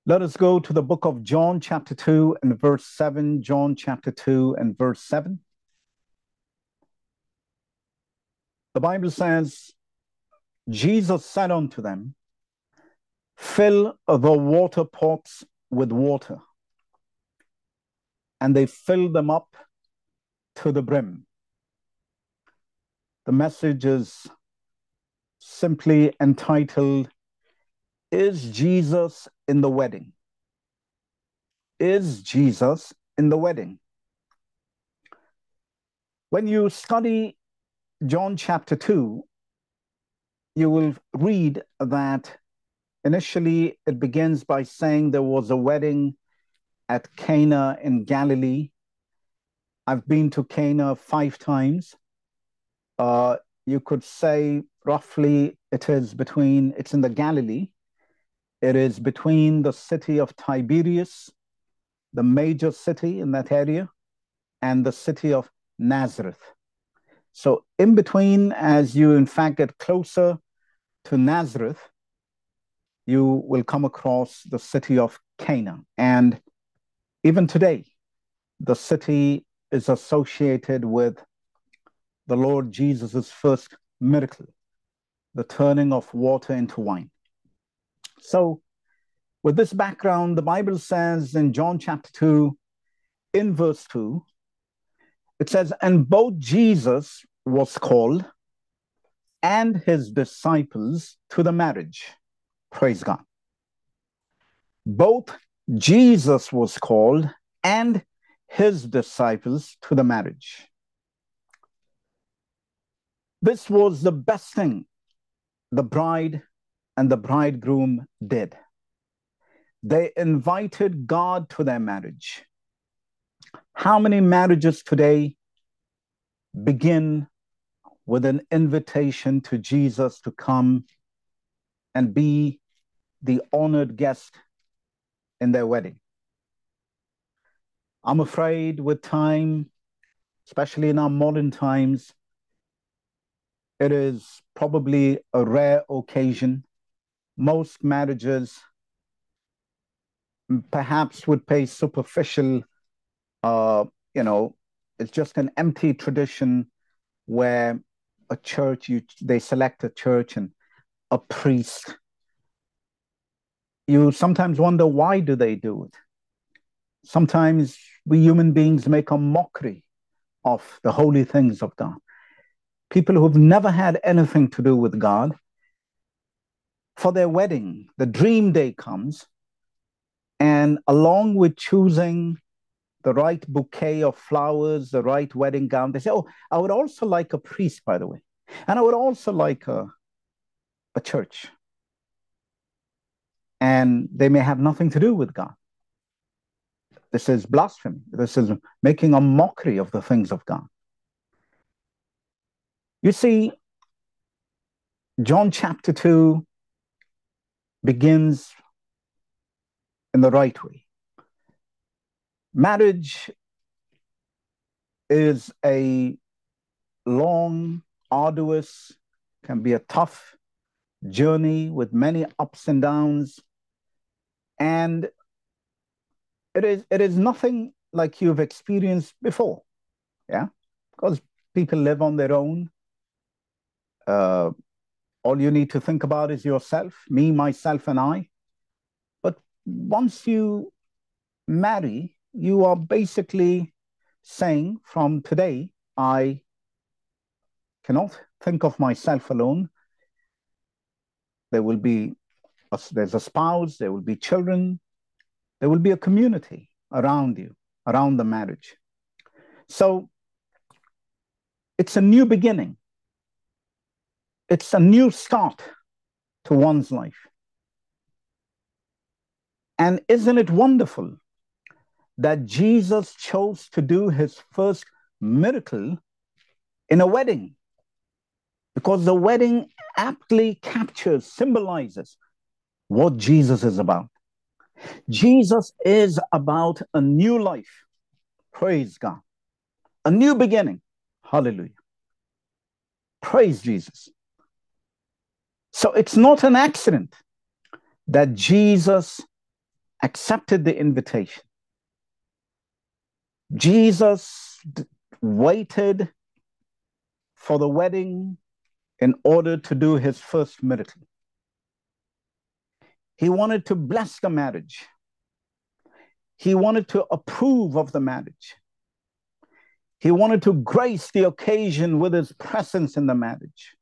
Let us go to the book of John, chapter 2, and verse 7. John, chapter 2, and verse 7. The Bible says, Jesus said unto them, fill the water pots with water. And they filled them up to the brim. The message is simply entitled, Is Jesus in the wedding? Is Jesus in the wedding? When you study John chapter 2, you will read that initially it begins by saying there was a wedding at Cana in Galilee. I've been to Cana 5 times. You could say roughly it's in the Galilee. It is between the city of Tiberias, the major city in that area, and the city of Nazareth. So in between, as you in fact get closer to Nazareth, you will come across the city of Cana. And even today, the city is associated with the Lord Jesus' first miracle, the turning of water into wine. So with this background, the Bible says in John chapter 2, in verse 2, it says, and both Jesus was called and his disciples to the marriage. Praise God. Both Jesus was called and his disciples to the marriage. This was the best thing the bride and the bridegroom did. They invited God to their marriage. How many marriages today begin with an invitation to Jesus to come and be the honored guest in their wedding? I'm afraid with time, especially in our modern times, it is probably a rare occasion. Most marriages perhaps would pay superficial, it's just an empty tradition where a church, they select a church and a priest. You sometimes wonder, why do they do it? Sometimes we human beings make a mockery of the holy things of God. People who've never had anything to do with God, for their wedding, the dream day comes, and along with choosing the right bouquet of flowers, the right wedding gown, they say, oh, I would also like a priest, by the way. And I would also like a church. And they may have nothing to do with God. This is blasphemy. This is making a mockery of the things of God. You see, John chapter 2 begins in the right way. Marriage is a long, arduous, can be a tough journey with many ups and downs. And it is nothing like you've experienced before. Yeah, because people live on their own. All you need to think about is yourself, me, myself, and I. But once you marry, you are basically saying, from today, I cannot think of myself alone. There's a spouse, there will be children, there will be a community around you, around the marriage. So it's a new beginning. It's a new start to one's life. And isn't it wonderful that Jesus chose to do his first miracle in a wedding? Because the wedding aptly captures, symbolizes what Jesus is about. Jesus is about a new life. Praise God. A new beginning. Hallelujah. Praise Jesus. So it's not an accident that Jesus accepted the invitation. Jesus waited for the wedding in order to do his first miracle. He wanted to bless the marriage. He wanted to approve of the marriage. He wanted to grace the occasion with his presence in the marriage.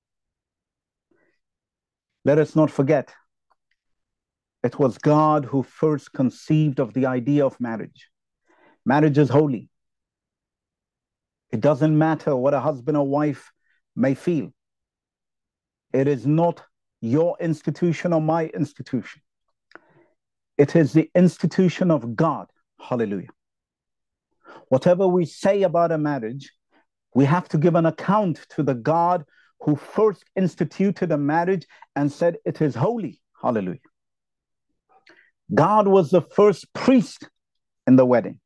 Let us not forget, it was God who first conceived of the idea of marriage. Marriage is holy. It doesn't matter what a husband or wife may feel. It is not your institution or my institution. It is the institution of God. Hallelujah. Whatever we say about a marriage, we have to give an account to the God who first instituted a marriage and said it is holy. Hallelujah. God was the first priest in the wedding.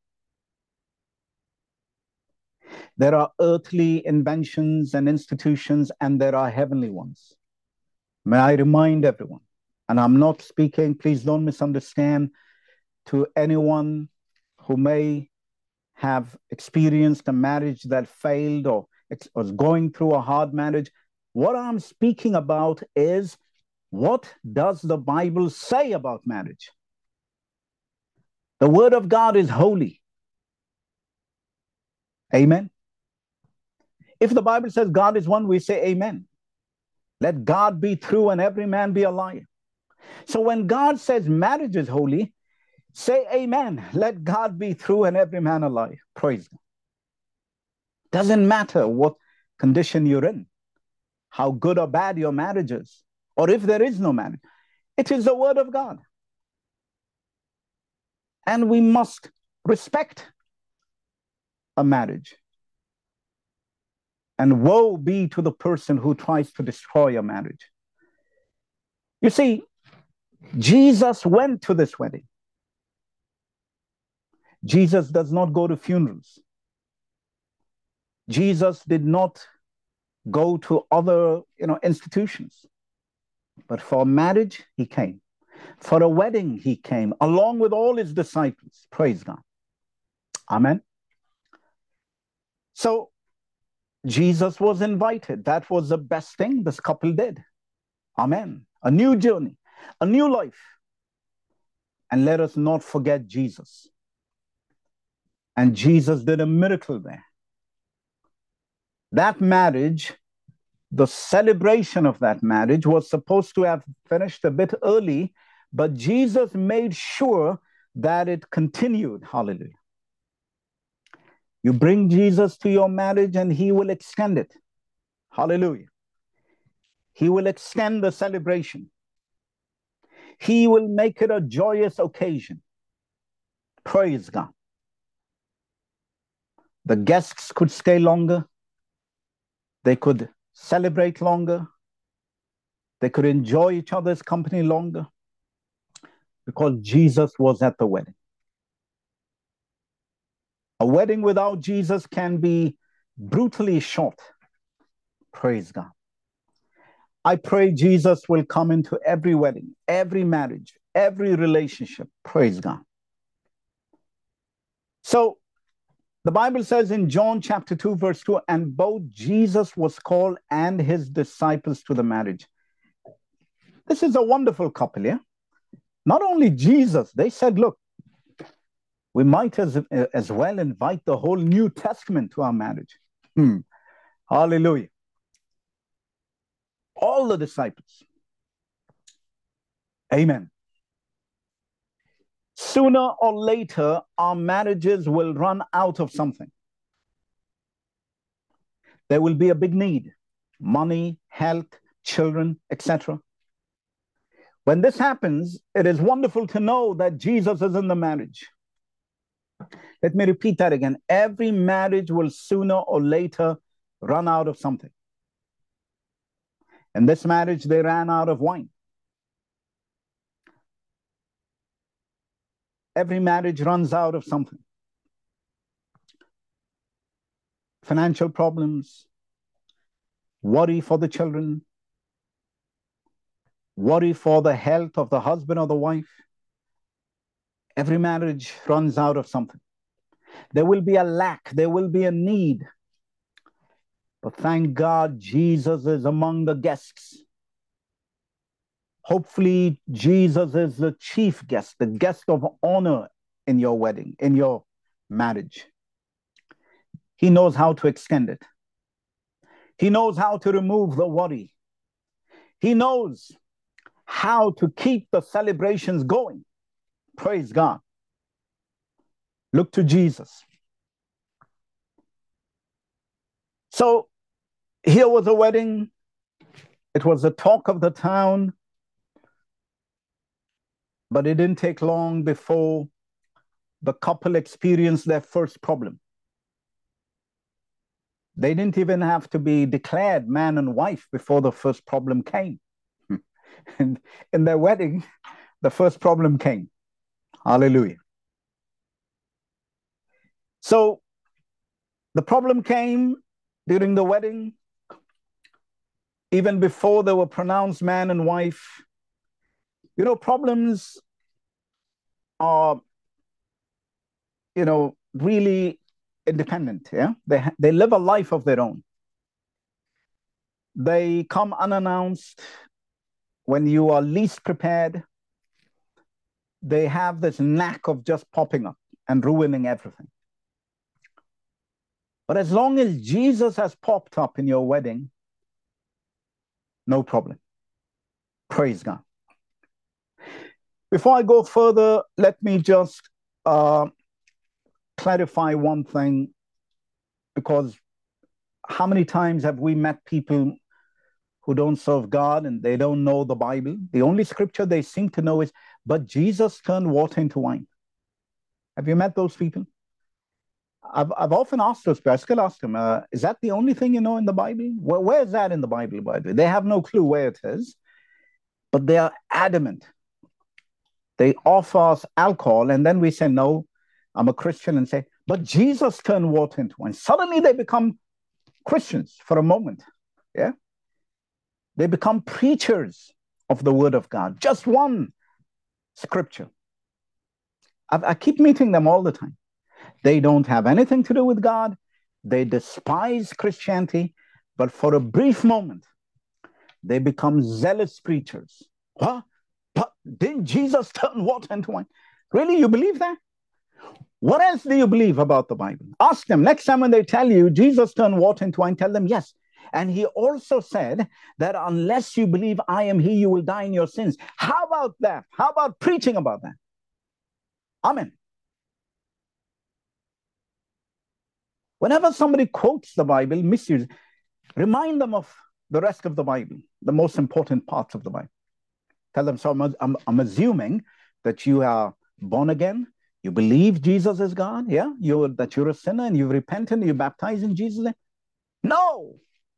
There are earthly inventions and institutions, and there are heavenly ones. May I remind everyone, and I'm not speaking, please don't misunderstand, to anyone who may have experienced a marriage that failed or was going through a hard marriage. What I'm speaking about is, what does the Bible say about marriage? The Word of God is holy. Amen. If the Bible says God is one, we say amen. Let God be true and every man be a liar. So when God says marriage is holy, say amen. Let God be true and every man a liar. Praise God. Doesn't matter what condition you're in, how good or bad your marriage is, or if there is no marriage. It is the Word of God. And we must respect a marriage. And woe be to the person who tries to destroy a marriage. You see, Jesus went to this wedding. Jesus does not go to funerals. Jesus did not go to other, institutions. But for marriage, he came. For a wedding, he came, along with all his disciples. Praise God. Amen. So, Jesus was invited. That was the best thing this couple did. Amen. A new journey, a new life. And let us not forget Jesus. And Jesus did a miracle there. That marriage, the celebration of that marriage was supposed to have finished a bit early, but Jesus made sure that it continued. Hallelujah. You bring Jesus to your marriage and he will extend it. Hallelujah. He will extend the celebration. He will make it a joyous occasion. Praise God. The guests could stay longer. They could celebrate longer. They could enjoy each other's company longer because Jesus was at the wedding. A wedding without Jesus can be brutally short. Praise God. I pray Jesus will come into every wedding, every marriage, every relationship. Praise God. So the Bible says in John chapter 2, verse 2, and both Jesus was called and his disciples to the marriage. This is a wonderful couple, yeah? Not only Jesus, they said, look, we might as well invite the whole New Testament to our marriage. Hallelujah. All the disciples. Amen. Sooner or later, our marriages will run out of something. There will be a big need. Money, health, children, etc. When this happens, it is wonderful to know that Jesus is in the marriage. Let me repeat that again. Every marriage will sooner or later run out of something. In this marriage, they ran out of wine. Every marriage runs out of something. Financial problems, worry for the children, worry for the health of the husband or the wife. Every marriage runs out of something. There will be a lack, there will be a need. But thank God Jesus is among the guests. Hopefully, Jesus is the chief guest, the guest of honor in your wedding, in your marriage. He knows how to extend it. He knows how to remove the worry. He knows how to keep the celebrations going. Praise God. Look to Jesus. So here was a wedding. It was the talk of the town. But it didn't take long before the couple experienced their first problem. They didn't even have to be declared man and wife before the first problem came. And in their wedding, the first problem came. Hallelujah. So the problem came during the wedding, even before they were pronounced man and wife. You know, problems are, really independent. Yeah, they live a life of their own. They come unannounced when you are least prepared. They have this knack of just popping up and ruining everything. But as long as Jesus has popped up in your wedding, no problem. Praise God. Before I go further, let me just clarify one thing, because how many times have we met people who don't serve God and they don't know the Bible? The only scripture they seem to know is, but Jesus turned water into wine. Have you met those people? I've often asked those people, I still ask them, is that the only thing you know in the Bible? Where is that in the Bible, by the way? They have no clue where it is, but they are adamant. They offer us alcohol, and then we say, no, I'm a Christian, and say, but Jesus turned water into wine. Suddenly they become Christians for a moment. Yeah. They become preachers of the word of God. Just one scripture. I keep meeting them all the time. They don't have anything to do with God. They despise Christianity, but for a brief moment, they become zealous preachers. What? But didn't Jesus turn water into wine? Really, you believe that? What else do you believe about the Bible? Ask them. Next time when they tell you Jesus turned water into wine, tell them yes. And he also said that unless you believe I am he, you will die in your sins. How about that? How about preaching about that? Amen. Whenever somebody quotes the Bible, misuse, remind them of the rest of the Bible, the most important parts of the Bible. Tell them, so I'm assuming that you are born again, you believe Jesus is God, yeah? That you're a sinner and you've repented and you're baptized in Jesus' name. No!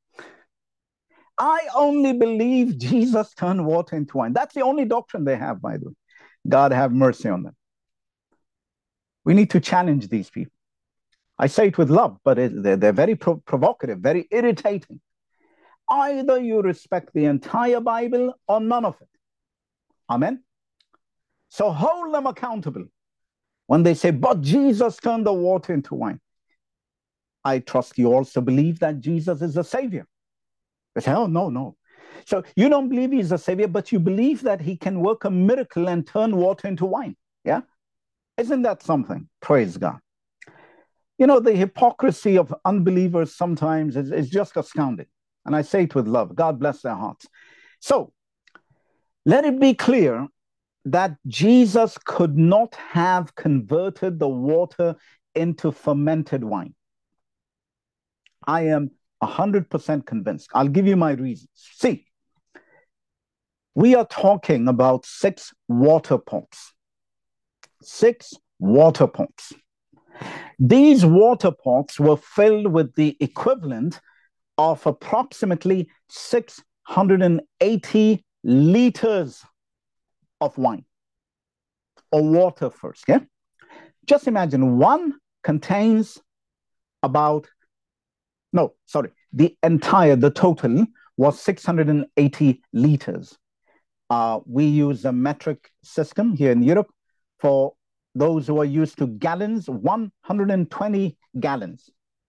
I only believe Jesus turned water into wine. That's the only doctrine they have, by the way. God have mercy on them. We need to challenge these people. I say it with love, but they're very provocative, very irritating. Either you respect the entire Bible or none of it. Amen? So hold them accountable when they say, but Jesus turned the water into wine. I trust you also believe that Jesus is the Savior. They say, oh, no. So you don't believe he's the Savior, but you believe that he can work a miracle and turn water into wine. Yeah? Isn't that something? Praise God. You know, the hypocrisy of unbelievers sometimes is just astounding. And I say it with love. God bless their hearts. So let it be clear that Jesus could not have converted the water into fermented wine. I am 100% convinced. I'll give you my reasons. See, we are talking about 6 water pots. 6 water pots. These water pots were filled with the equivalent of approximately 680 liters of wine or water first. Yeah? Just imagine one contains about, the total was 680 liters. We use a metric system here in Europe for those who are used to gallons, 120 gallons.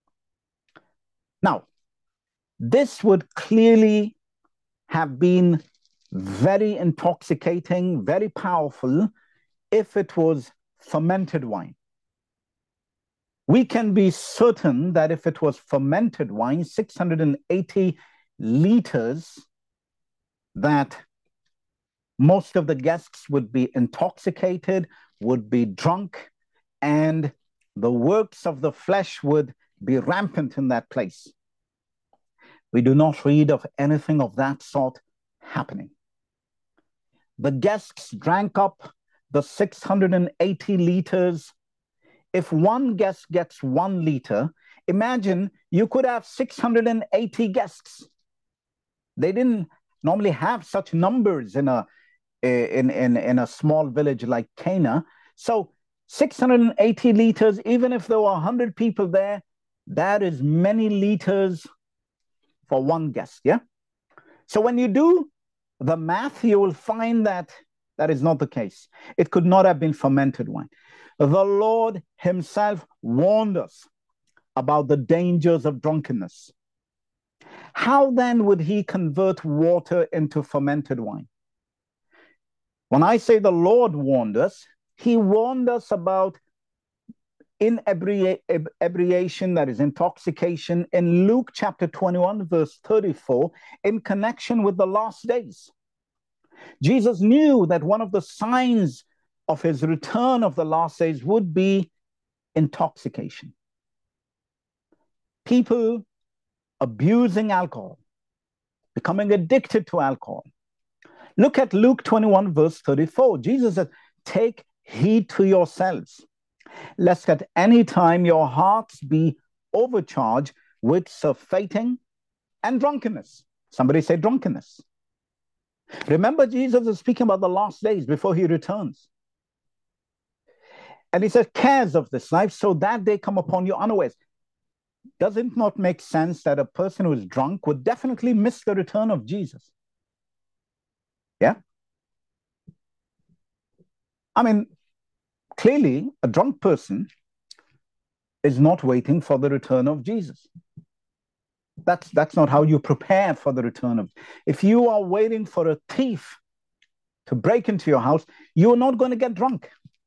Now, this would clearly have been very intoxicating, very powerful, if it was fermented wine. We can be certain that if it was fermented wine, 680 liters, that most of the guests would be intoxicated, would be drunk, and the works of the flesh would be rampant in that place. We do not read of anything of that sort happening. The guests drank up the 680 liters. If one guest gets 1 liter, imagine you could have 680 guests. They didn't normally have such numbers in a small village like Cana. So 680 liters, even if there were 100 people there, that is many liters for one guest, yeah? So when you do the math, you will find that that is not the case. It could not have been fermented wine. The Lord himself warned us about the dangers of drunkenness. How then would he convert water into fermented wine? When I say the Lord warned us, he warned us about inebriation, that is intoxication, in Luke chapter 21, verse 34, in connection with the last days. Jesus knew that one of the signs of his return of the last days would be intoxication. People abusing alcohol, becoming addicted to alcohol. Look at Luke 21, verse 34. Jesus said, "Take heed to yourselves, lest at any time your hearts be overcharged with surfeiting and drunkenness." Somebody say drunkenness. Remember, Jesus is speaking about the last days before he returns. And he says, cares of this life, so that they come upon you unawares. Does it not make sense that a person who is drunk would definitely miss the return of Jesus? Yeah? I mean, clearly, a drunk person is not waiting for the return of Jesus. That's not how you prepare for the return of. If you are waiting for a thief to break into your house, you're not going to get drunk.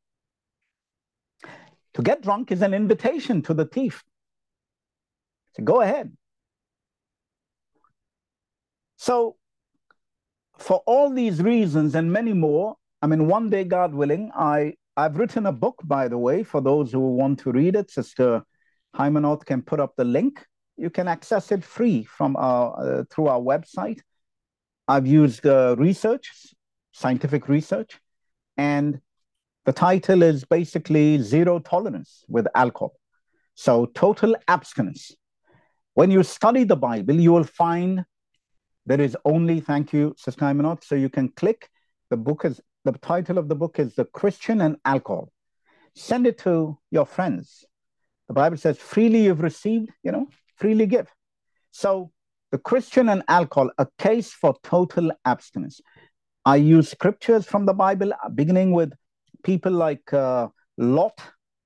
To get drunk is an invitation to the thief. So go ahead. So for all these reasons and many more, I mean, one day, God willing, I've written a book, by the way, for those who want to read it. Sister Hymenaut can put up the link. You can access it free from through our website. I've used research, scientific research, and the title is basically Zero Tolerance with Alcohol. So total abstinence. When you study the Bible, you will find there is only, thank you, Sister Hymenaut, so you can click. The title of the book is The Christian and Alcohol. Send it to your friends. The Bible says, freely you've received, freely give. So the Christian and alcohol, a case for total abstinence. I use scriptures from the Bible, beginning with people like Lot,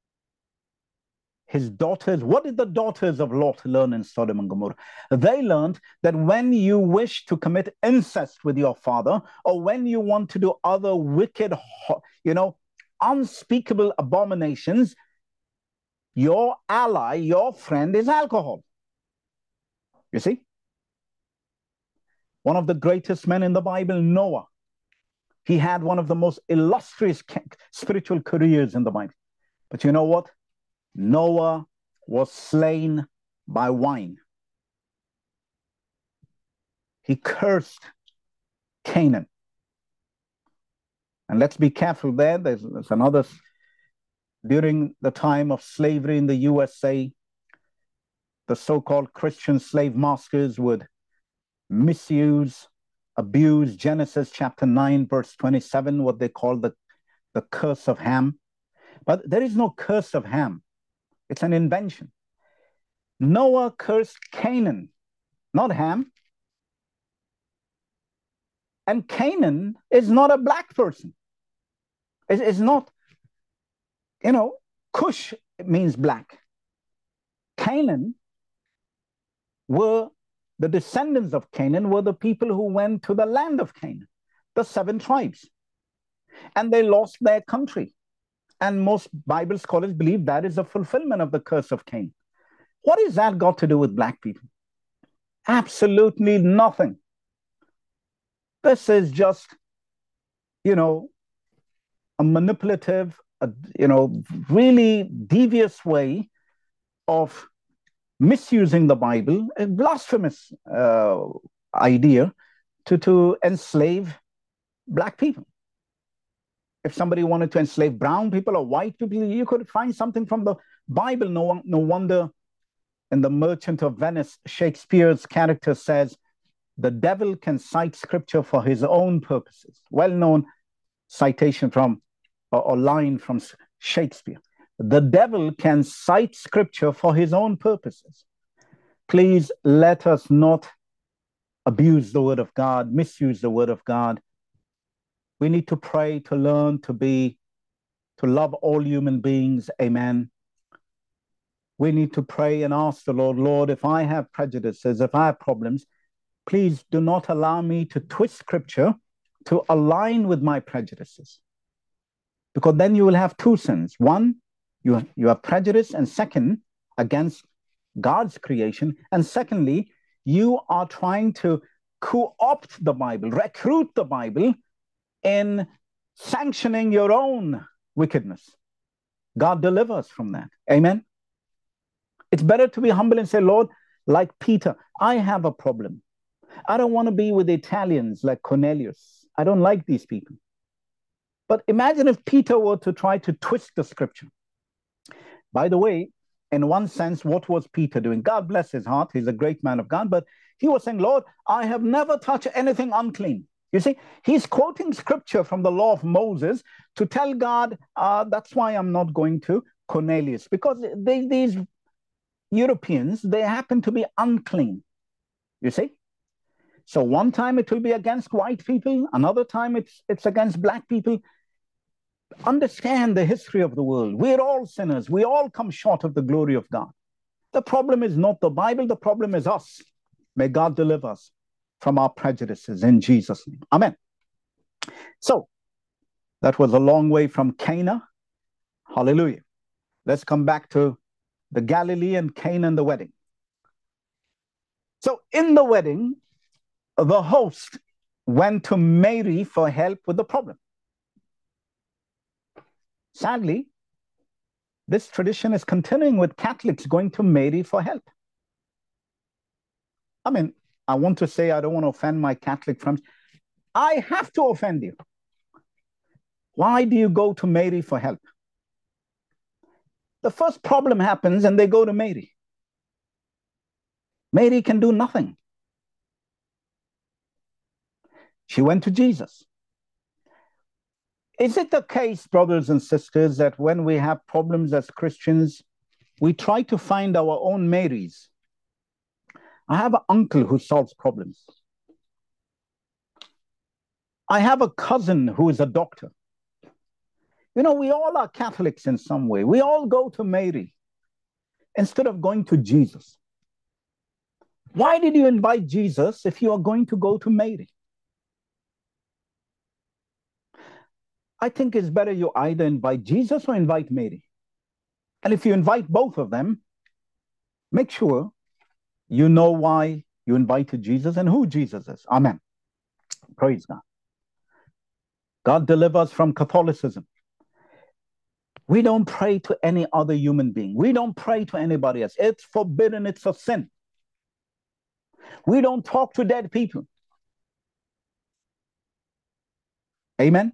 his daughters. What did the daughters of Lot learn in Sodom and Gomorrah? They learned that when you wish to commit incest with your father, or when you want to do other wicked, unspeakable abominations, your ally, your friend is alcohol. You see? One of the greatest men in the Bible, Noah. He had one of the most illustrious spiritual careers in the Bible. But you know what? Noah was slain by wine. He cursed Canaan. And let's be careful there. There's another, during the time of slavery in the USA, the so-called Christian slave masters would misuse, abuse Genesis chapter 9, verse 27, what they call the curse of Ham. But there is no curse of Ham. It's an invention. Noah cursed Canaan, not Ham. And Canaan is not a black person. It's not You know, Cush means black. Canaan were the descendants of Canaan, were the people who went to the land of Canaan, the 7 tribes, and they lost their country. And most Bible scholars believe that is a fulfillment of the curse of Cain. What has that got to do with black people? Absolutely nothing. This is just, you know, a manipulative, really devious way of misusing the Bible, a blasphemous idea to enslave black people. If somebody wanted to enslave brown people or white people, you could find something from the Bible. No wonder in The Merchant of Venice, Shakespeare's character says, the devil can cite scripture for his own purposes. Well-known citation from, or line from Shakespeare. The devil can cite scripture for his own purposes. Please let us not abuse the word of God, misuse the word of God. We need to pray, to learn, to love all human beings. Amen. We need to pray and ask the Lord, Lord, if I have prejudices, if I have problems, please do not allow me to twist scripture to align with my prejudices. Because then you will have 2 sins. One, you have prejudice, and second, against God's creation. And secondly, you are trying to co-opt the Bible, recruit the Bible in sanctioning your own wickedness. God deliver us from that. Amen. It's better to be humble and say, Lord, like Peter, I have a problem. I don't want to be with Italians like Cornelius. I don't like these people. But imagine if Peter were to try to twist the scripture. By the way, in one sense, what was Peter doing? God bless his heart. He's a great man of God. But he was saying, Lord, I have never touched anything unclean. You see, he's quoting scripture from the law of Moses to tell God, that's why I'm not going to Cornelius. Because these Europeans, they happen to be unclean. You see? So one time it will be against white people. Another time it's against black people. Understand the history of the world. We're all sinners. We all come short of the glory of God. The problem is not the Bible. The problem is us. May God deliver us from our prejudices in Jesus' name. Amen. So that was a long way from Cana. Hallelujah. Let's come back to the Galilee and Cana and the wedding. So in the wedding, the host went to Mary for help with the problem. Sadly, this tradition is continuing with Catholics going to Mary for help. I mean, I want to say, I don't want to offend my Catholic friends. I have to offend you. Why do you go to Mary for help? The first problem happens and they go to Mary. Mary can do nothing. She went to Jesus. Is it the case, brothers and sisters, that when we have problems as Christians, we try to find our own Marys? I have an uncle who solves problems. I have a cousin who is a doctor. You know, we all are Catholics in some way. We all go to Mary instead of going to Jesus. Why did you invite Jesus if you are going to go to Mary? I think it's better you either invite Jesus or invite Mary. And if you invite both of them, make sure you know why you invited Jesus and who Jesus is. Amen. Praise God. God delivers from Catholicism. We don't pray to any other human being. We don't pray to anybody else. It's forbidden. It's a sin. We don't talk to dead people. Amen.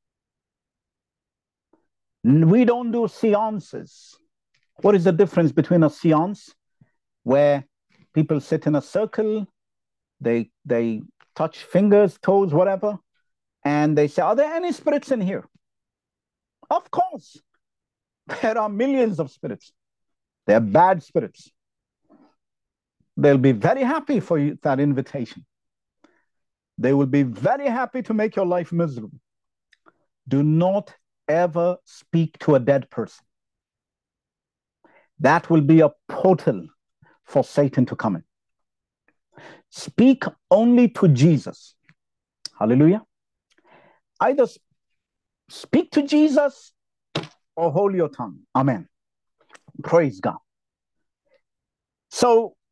We don't do seances. What is the difference between a seance where people sit in a circle, they touch fingers, toes, whatever, and they say, are there any spirits in here? Of course. There are millions of spirits. They're bad spirits. They'll be very happy for you, that invitation. They will be very happy to make your life miserable. Do not ever speak to a dead person. That will be a portal for Satan to come in. Speak only to Jesus. Hallelujah. Either speak to Jesus or hold your tongue. Amen. Praise God. So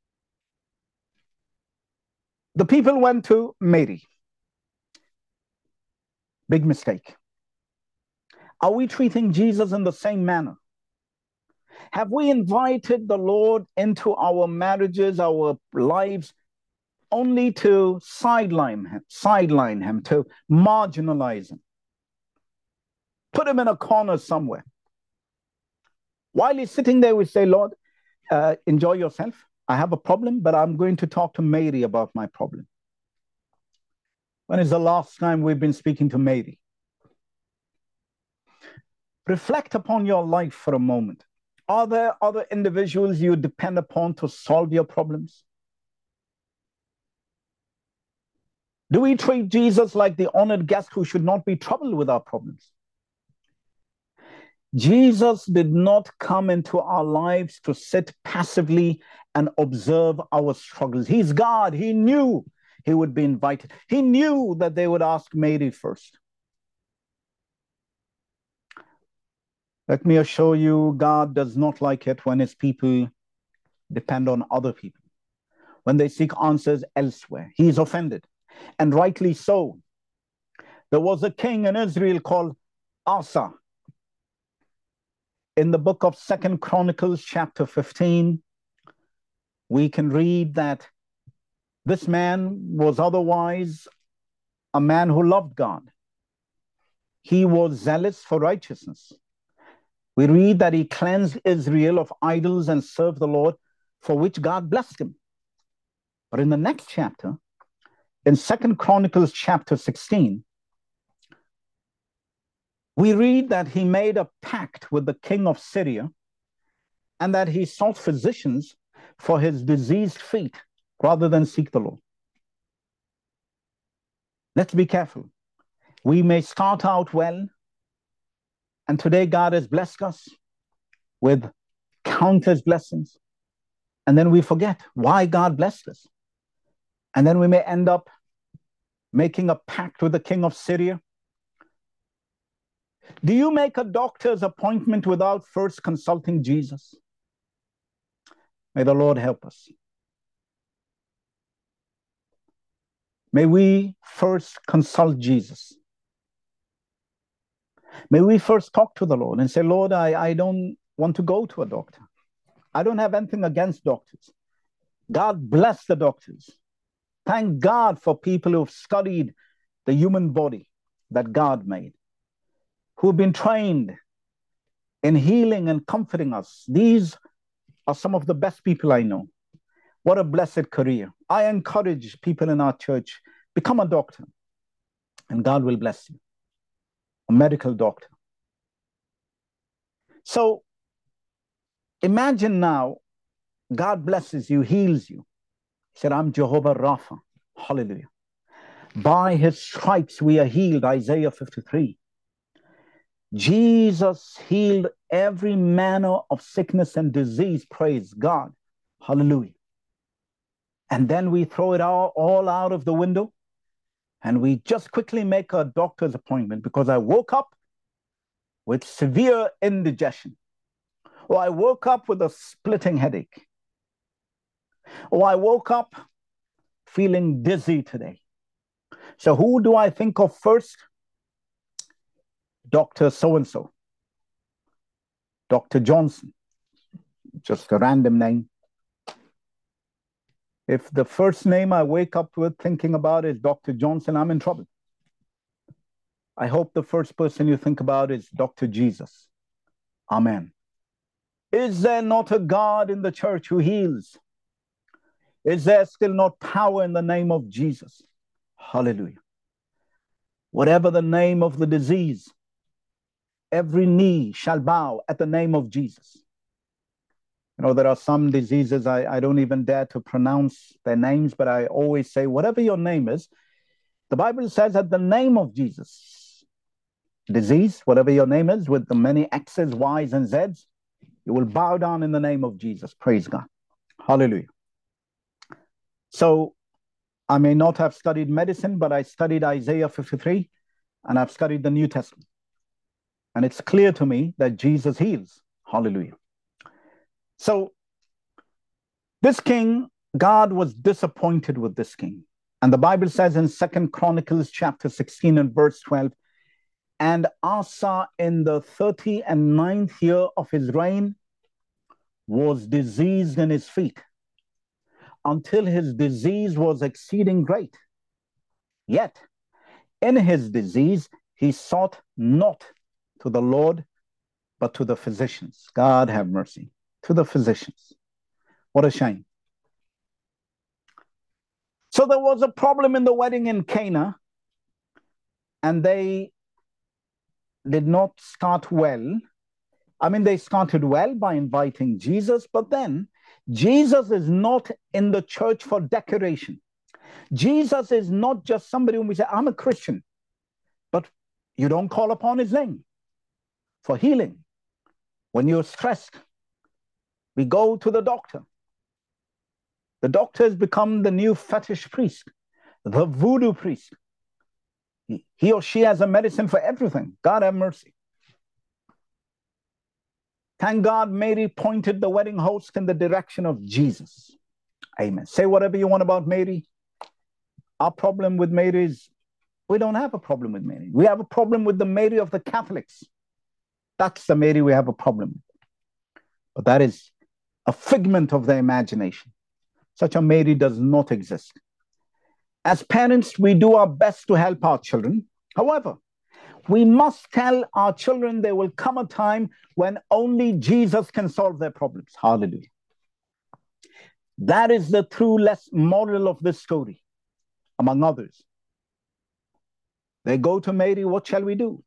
the people went to Mary. Big mistake. Are we treating Jesus in the same manner? Have we invited the Lord into our marriages, our lives, only to sideline him, to marginalize him, put him in a corner somewhere? While he's sitting there, we say, Lord, enjoy yourself. I have a problem, but I'm going to talk to Mary about my problem. When is the last time we've been speaking to Mary? Reflect upon your life for a moment. Are there other individuals you depend upon to solve your problems? Do we treat Jesus like the honored guest who should not be troubled with our problems? Jesus did not come into our lives to sit passively and observe our struggles. He's God. He knew he would be invited. He knew that they would ask Mary first. Let me assure you, God does not like it when his people depend on other people, when they seek answers elsewhere. He is offended, and rightly so. There was a king in Israel called Asa. In the book of 2 Chronicles, chapter 15, we can read that this man was otherwise a man who loved God. He was zealous for righteousness. We read that he cleansed Israel of idols and served the Lord, for which God blessed him. But in the next chapter, in 2 Chronicles chapter 16, we read that he made a pact with the king of Syria and that he sought physicians for his diseased feet rather than seek the Lord. Let's be careful. We may start out well, and today God has blessed us with countless blessings, and then we forget why God blessed us. And then we may end up making a pact with the king of Syria. Do you make a doctor's appointment without first consulting Jesus? May the Lord help us. May we first consult Jesus. May we first talk to the Lord and say, Lord, I don't want to go to a doctor. I don't have anything against doctors. God bless the doctors. Thank God for people who have studied the human body that God made, who have been trained in healing and comforting us. These are some of the best people I know. What a blessed career. I encourage people in our church, become a doctor, and God will bless you. A medical doctor. So imagine now, God blesses you, heals you. He said, I'm Jehovah Rapha. Hallelujah. By his stripes we are healed, Isaiah 53. Jesus healed every manner of sickness and disease, praise God. Hallelujah. And then we throw it all out of the window, and we just quickly make a doctor's appointment because I woke up with severe indigestion, or I woke up with a splitting headache, or I woke up feeling dizzy today. So who do I think of first? Dr. So-and-so, Dr. Johnson, just a random name. If the first name I wake up with thinking about is Dr. Johnson, I'm in trouble. I hope the first person you think about is Dr. Jesus. Amen. Is there not a God in the church who heals? Is there still not power in the name of Jesus? Hallelujah. Whatever the name of the disease, every knee shall bow at the name of Jesus. You know, there are some diseases I don't even dare to pronounce their names, but I always say, whatever your name is, the Bible says at the name of Jesus, disease, whatever your name is, with the many X's, Y's, and Z's, you will bow down in the name of Jesus. Praise God. Hallelujah. So I may not have studied medicine, but I studied Isaiah 53, and I've studied the New Testament. And it's clear to me that Jesus heals. Hallelujah. So this king, God was disappointed with this king. And the Bible says in 2 Chronicles chapter 16 and verse 12, and Asa in the 39th year of his reign was diseased in his feet, until his disease was exceeding great. Yet in his disease he sought not to the Lord, but to the physicians. God have mercy. To the physicians. What a shame. So there was a problem in the wedding in Cana, and they did not start well. I mean, they started well by inviting Jesus, but then Jesus is not in the church for decoration. Jesus is not just somebody whom we say, I'm a Christian, but you don't call upon his name for healing. When you're stressed, we go to the doctor. The doctor has become the new fetish priest, the voodoo priest. He or she has a medicine for everything. God have mercy. Thank God Mary pointed the wedding host in the direction of Jesus. Amen. Say whatever you want about Mary. Our problem with Mary is we don't have a problem with Mary. We have a problem with the Mary of the Catholics. That's the Mary we have a problem with. But that is a figment of the imagination. Such a Mary does not exist. As parents, we do our best to help our children. However, we must tell our children there will come a time when only Jesus can solve their problems. Hallelujah. That is the true moral of this story, among others. They go to Mary, what shall we do?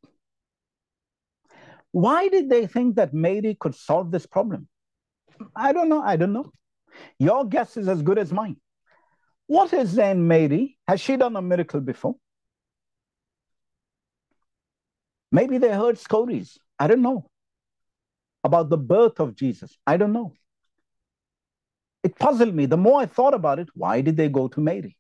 Why did they think that Mary could solve this problem? I don't know. Your guess is as good as mine. What is then Mary? Has she done a miracle before? Maybe they heard stories. I don't know. About the birth of Jesus. I don't know. It puzzled me. The more I thought about it, why did they go to Mary?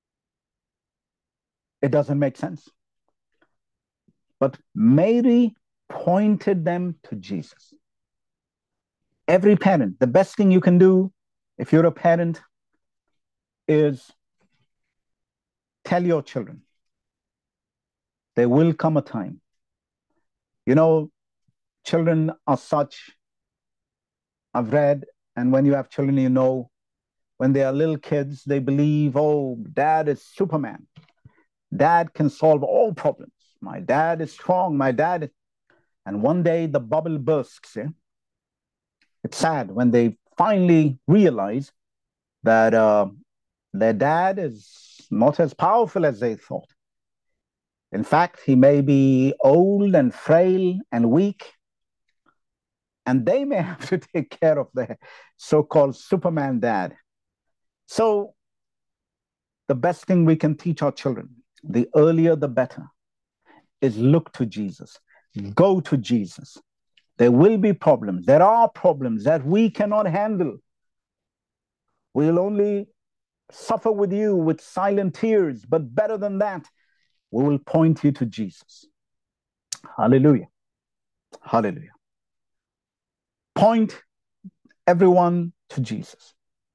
It doesn't make sense. But Mary pointed them to Jesus. Every parent, the best thing you can do if you're a parent is tell your children there will come a time. You know, children are such, I've read, and when you have children, you know, when they are little kids, they believe, oh, dad is Superman. Dad can solve all problems. My dad is strong. My dad is... And one day the bubble bursts. Yeah? It's sad when they finally realize that their dad is not as powerful as they thought. In fact, he may be old and frail and weak, and they may have to take care of the so-called Superman dad. So the best thing we can teach our children, the earlier the better, is look to Jesus. Go to Jesus. There will be problems. There are problems that we cannot handle. We'll only suffer with you with silent tears, but better than that, we will point you to Jesus. Hallelujah. Hallelujah. Point everyone to Jesus.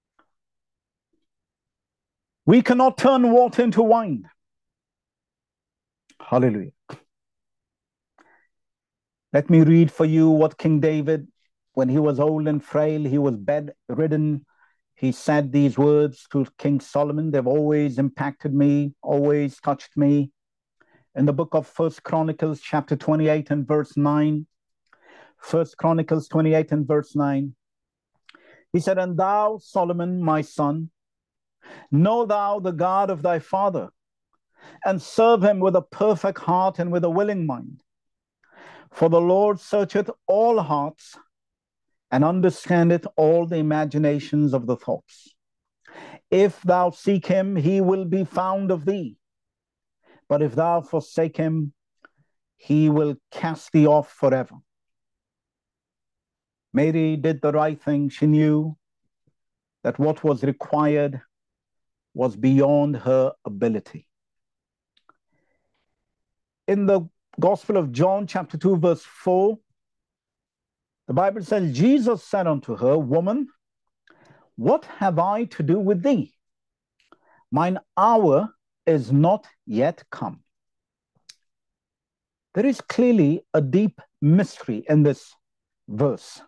We cannot turn water into wine. Hallelujah. Let me read for you what King David, when he was old and frail, he was bedridden, he said these words to King Solomon. They've always impacted me, always touched me. In the book of 1 Chronicles chapter 28 and verse 9, 1 Chronicles 28 and verse 9, he said, and thou, Solomon, my son, know thou the God of thy father, and serve him with a perfect heart and with a willing mind. For the Lord searcheth all hearts, and understandeth all the imaginations of the thoughts. If thou seek him, he will be found of thee. But if thou forsake him, he will cast thee off forever. Mary did the right thing. She knew that what was required was beyond her ability. In the Gospel of John, chapter 2, verse 4, the Bible says, Jesus said unto her, Woman, what have I to do with thee? Mine hour is not yet come. There is clearly a deep mystery in this verse.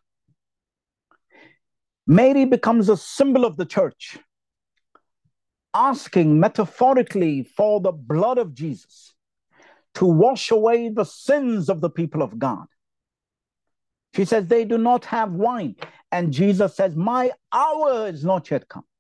Mary becomes a symbol of the church, asking metaphorically for the blood of Jesus to wash away the sins of the people of God. She says, they do not have wine. And Jesus says, my hour is not yet come.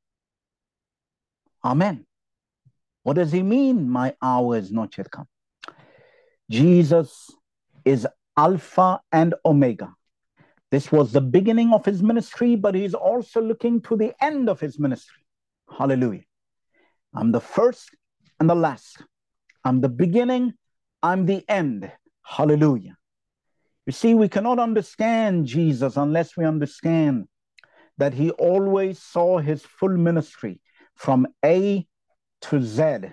Amen. What does he mean, my hour is not yet come? Jesus is Alpha and Omega. This was the beginning of his ministry, but he's also looking to the end of his ministry. Hallelujah. I'm the first and the last. I'm the beginning. I'm the end. Hallelujah. You see, we cannot understand Jesus unless we understand that he always saw his full ministry from A to Z.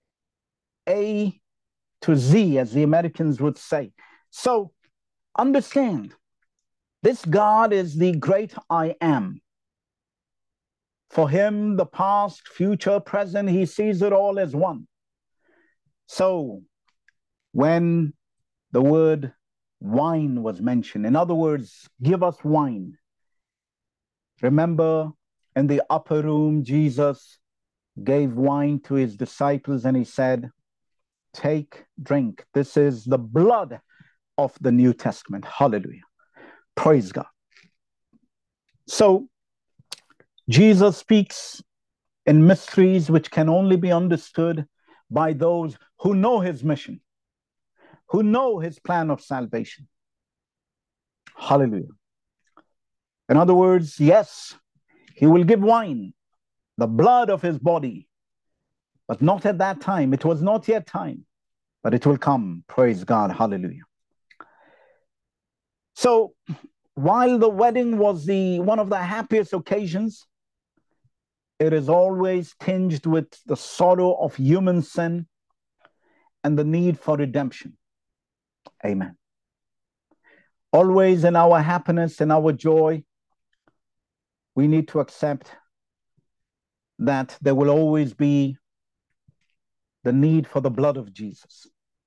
A to Z, as the Americans would say. So understand, this God is the great I am. For him, the past, future, present, he sees it all as one. So when the word wine was mentioned, in other words, give us wine. Remember, in the upper room, Jesus gave wine to his disciples and he said, take, drink. This is the blood of the New Testament. Hallelujah. Praise God. So Jesus speaks in mysteries which can only be understood by those who know his mission, who know his plan of salvation. Hallelujah. In other words, yes, he will give wine, the blood of his body, but not at that time. It was not yet time, but it will come. Praise God. Hallelujah. So while the wedding was one of the happiest occasions, it is always tinged with the sorrow of human sin and the need for redemption. Amen. Always in our happiness and our joy, we need to accept that there will always be the need for the blood of Jesus.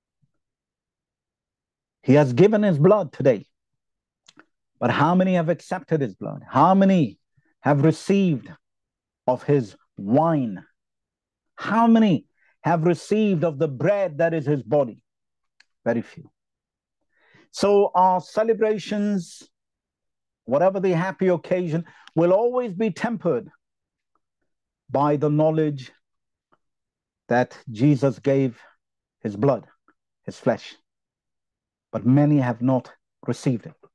He has given his blood today. But how many have accepted his blood? How many have received of his wine? How many have received of the bread that is his body? Very few. So our celebrations, whatever the happy occasion, will always be tempered by the knowledge that Jesus gave his blood, his flesh. But many have not received it.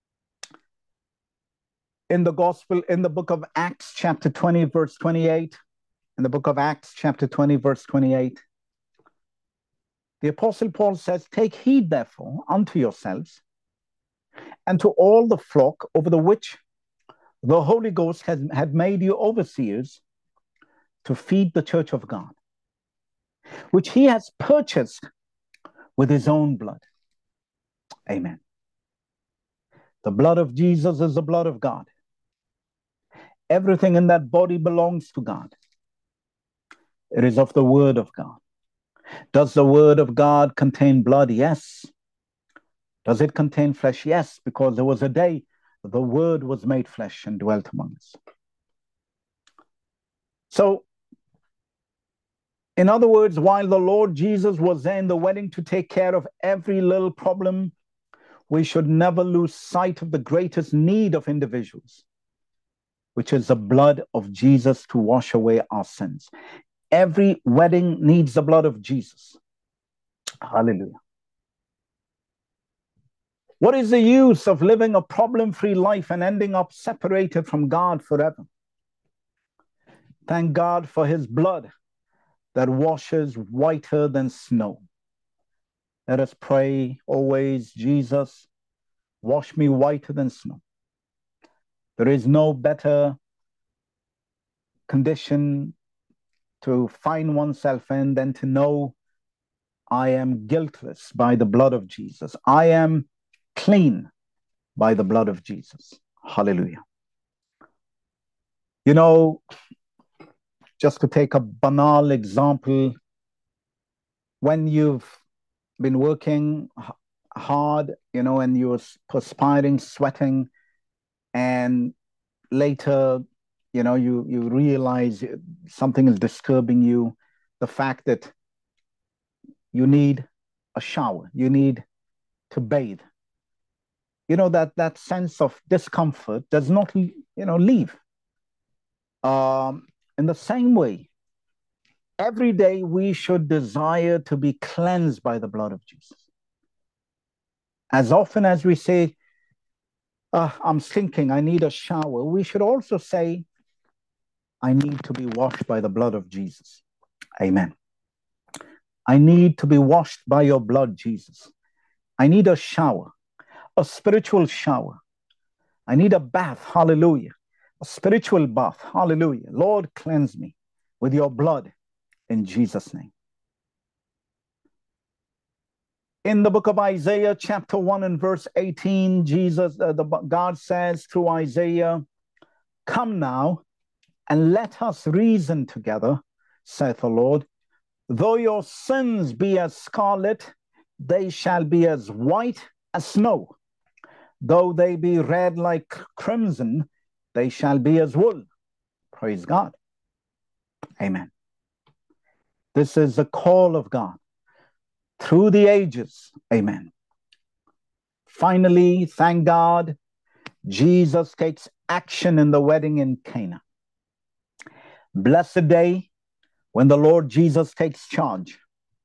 In the gospel, in the book of Acts, chapter 20, verse 28, in the book of Acts, chapter 20, verse 28, the Apostle Paul says, take heed, therefore, unto yourselves and to all the flock over the which the Holy Ghost had made you overseers to feed the church of God, which he has purchased with his own blood. Amen. The blood of Jesus is the blood of God. Everything in that body belongs to God. It is of the word of God. Does the word of God contain blood? Yes. Does it contain flesh? Yes, because there was a day the word was made flesh and dwelt among us. So, in other words, while the Lord Jesus was there in the wedding to take care of every little problem, we should never lose sight of the greatest need of individuals, which is the blood of Jesus to wash away our sins. Every wedding needs the blood of Jesus. Hallelujah. What is the use of living a problem-free life and ending up separated from God forever? Thank God for his blood that washes whiter than snow. Let us pray always, Jesus, wash me whiter than snow. There is no better condition to find oneself in than to know I am guiltless by the blood of Jesus. I am clean by the blood of Jesus. Hallelujah. You know, just to take a banal example, when you've been working hard, and you're perspiring, sweating, and later, you realize something is disturbing you, the fact that you need a shower, you need to bathe. That sense of discomfort does not, leave. In the same way, every day we should desire to be cleansed by the blood of Jesus. As often as we say, I'm stinking, I need a shower, we should also say, I need to be washed by the blood of Jesus. Amen. I need to be washed by your blood, Jesus. I need a shower, a spiritual shower. I need a bath, hallelujah, a spiritual bath, hallelujah. Lord, cleanse me with your blood in Jesus' name. In the book of Isaiah, chapter 1 and verse 18, God says through Isaiah, come now and let us reason together, saith the Lord. Though your sins be as scarlet, they shall be as white as snow. Though they be red like crimson, they shall be as wool. Praise God. Amen. This is the call of God through the ages. Amen. Finally, thank God, Jesus takes action in the wedding in Cana. Blessed day when the Lord Jesus takes charge.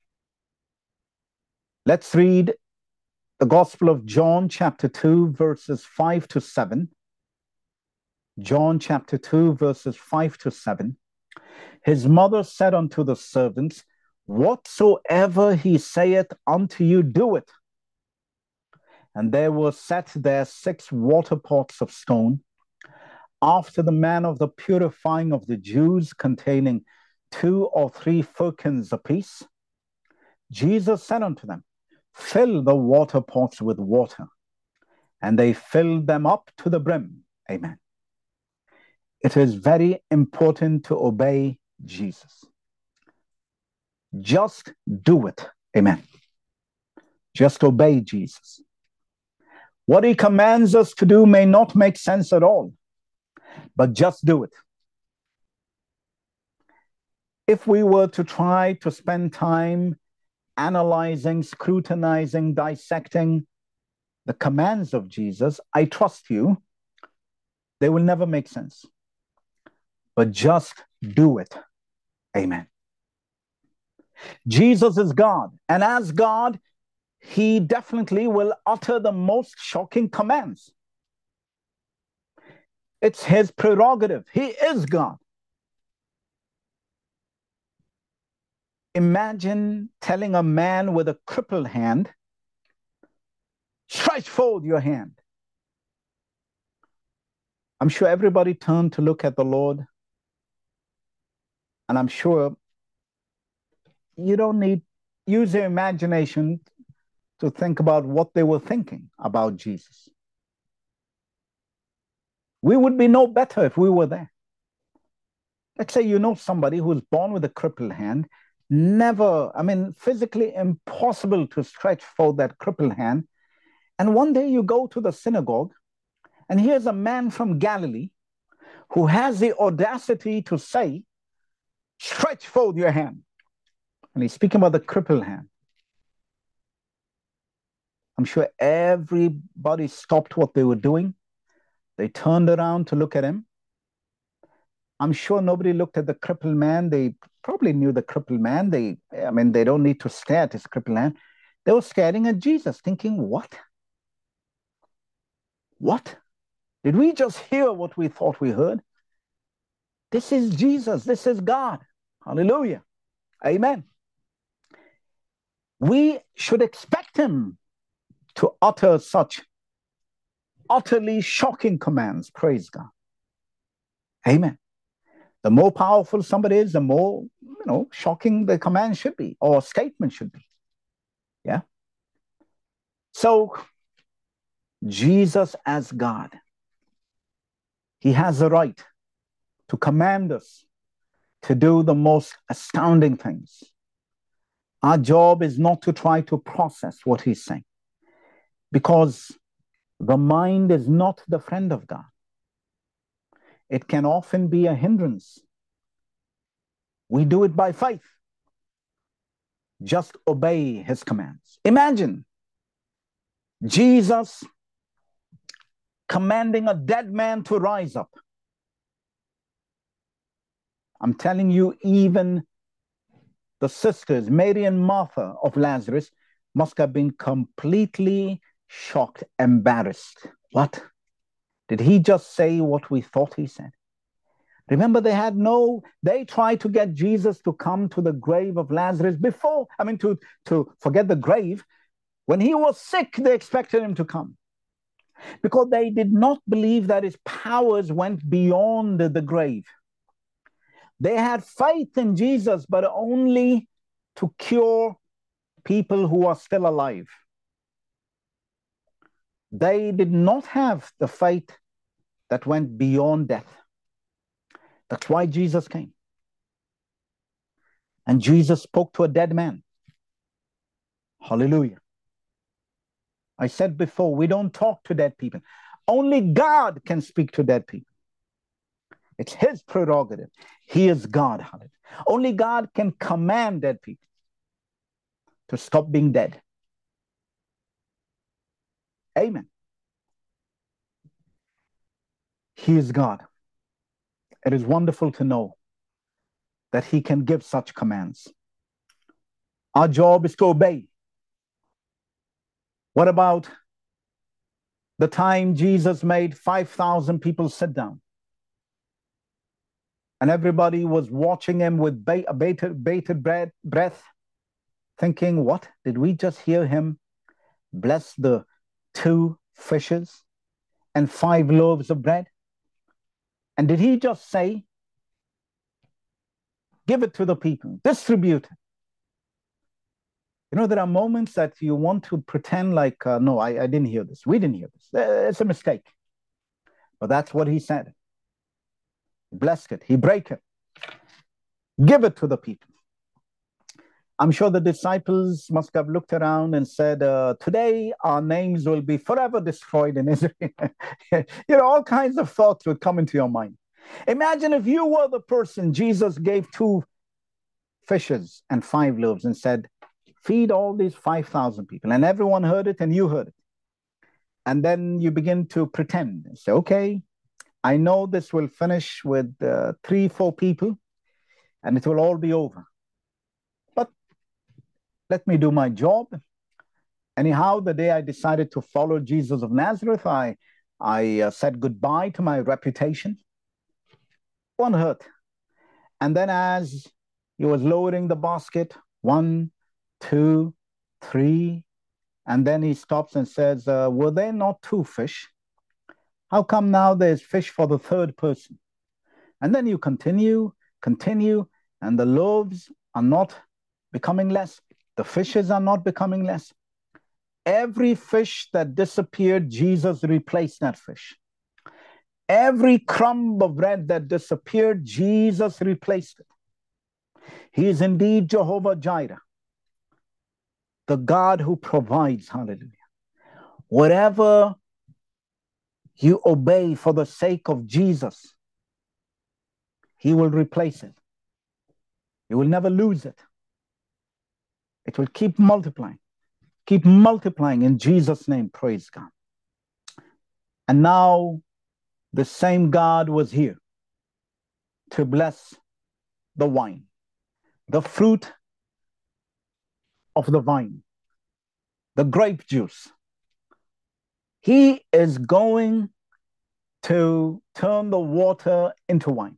Let's read the Gospel of John, chapter 2, verses 5 to 7. John, chapter 2, verses 5 to 7. His mother said unto the servants, whatsoever he saith unto you, do it. And there were set there 6 water pots of stone, after the manner of the purifying of the Jews, containing 2 or 3 firkins apiece. Jesus said unto them, fill the water pots with water. And they filled them up to the brim. Amen. It is very important to obey Jesus. Just do it. Amen. Just obey Jesus. What he commands us to do may not make sense at all, but just do it. If we were to try to spend time analyzing, scrutinizing, dissecting the commands of Jesus, I trust you, they will never make sense. But just do it. Amen. Jesus is God, and as God, he definitely will utter the most shocking commands. It's his prerogative. He is God. Imagine telling a man with a crippled hand, stretch forth your hand. I'm sure everybody turned to look at the Lord, and I'm sure you don't need use your imagination to think about what they were thinking about Jesus. We would be no better if we were there. Let's say you know somebody who's born with a crippled hand, physically impossible to stretch forth that crippled hand. And one day you go to the synagogue, and here's a man from Galilee who has the audacity to say, stretch forth your hand. And he's speaking about the crippled hand. I'm sure everybody stopped what they were doing. They turned around to look at him. I'm sure nobody looked at the crippled man. They probably knew the crippled man. They don't need to stare at his crippled hand. They were staring at Jesus, thinking, what? What? Did we just hear what we thought we heard? This is Jesus. This is God. Hallelujah. Amen. we should expect him to utter such utterly shocking commands. Praise God. Amen. The more powerful somebody is, the more, shocking the command should be, or statement should be. Yeah. So Jesus as God, he has the right to command us to do the most astounding things. Our job is not to try to process what he's saying, because the mind is not the friend of God. It can often be a hindrance. We do it by faith. Just obey his commands. Imagine Jesus commanding a dead man to rise up. I'm telling you, even the sisters, Mary and Martha of Lazarus, must have been completely shocked, embarrassed. What? Did he just say what we thought he said? Remember, they tried to get Jesus to come to the grave of Lazarus to forget the grave. When he was sick, they expected him to come, because they did not believe that his powers went beyond the grave. They had faith in Jesus, but only to cure people who are still alive. They did not have the faith that went beyond death. That's why Jesus came. And Jesus spoke to a dead man. Hallelujah. I said before, we don't talk to dead people. Only God can speak to dead people. It's his prerogative. He is God. Hallelujah. Only God can command dead people to stop being dead. Amen. He is God. It is wonderful to know that he can give such commands. Our job is to obey. What about the time Jesus made 5,000 people sit down? And everybody was watching him with bated breath, thinking, what? Did we just hear him bless the 2 fishes and 5 loaves of bread? And did he just say, give it to the people, distribute it? There are moments that you want to pretend like, no, I didn't hear this. We didn't hear this. It's a mistake. But that's what he said. He blessed it. He broke it. Give it to the people. I'm sure the disciples must have looked around and said, today our names will be forever destroyed in Israel. All kinds of thoughts would come into your mind. Imagine if you were the person Jesus gave 2 fishes and 5 loaves and said, feed all these 5,000 people. And everyone heard it and you heard it. And then you begin to pretend and say, okay, I know this will finish with 3-4 people and it will all be over. But let me do my job. Anyhow, the day I decided to follow Jesus of Nazareth, I said goodbye to my reputation. One hurt. And then as he was lowering the basket, 1, 2, 3, and then he stops and says, were there not 2 fish? How come now there's fish for the 3rd person? And then you continue, and the loaves are not becoming less. The fishes are not becoming less. Every fish that disappeared, Jesus replaced that fish. Every crumb of bread that disappeared, Jesus replaced it. He is indeed Jehovah Jireh, the God who provides. Hallelujah. Whatever you obey for the sake of Jesus, he will replace it. You will never lose it. It will keep multiplying. Keep multiplying in Jesus' name. Praise God. And now the same God was here to bless the wine, the fruit of the vine, the grape juice. He is going to turn the water into wine.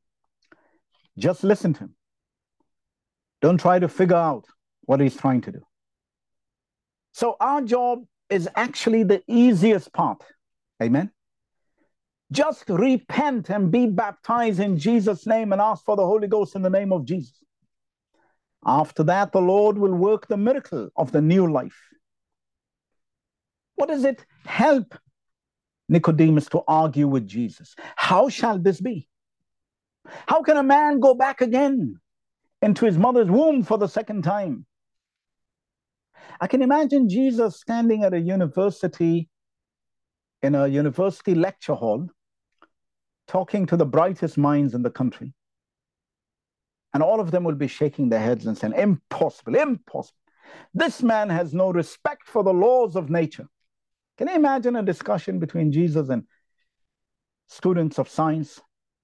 Just listen to him. Don't try to figure out what he's trying to do. So our job is actually the easiest part. Amen. Just repent and be baptized in Jesus' name and ask for the Holy Ghost in the name of Jesus. After that, the Lord will work the miracle of the new life. What does it help Nicodemus to argue with Jesus? How shall this be? How can a man go back again into his mother's womb for the second time? I can imagine Jesus standing at a university, in a university lecture hall, talking to the brightest minds in the country. And all of them will be shaking their heads and saying, impossible, impossible. This man has no respect for the laws of nature. Can you imagine a discussion between Jesus and students of science?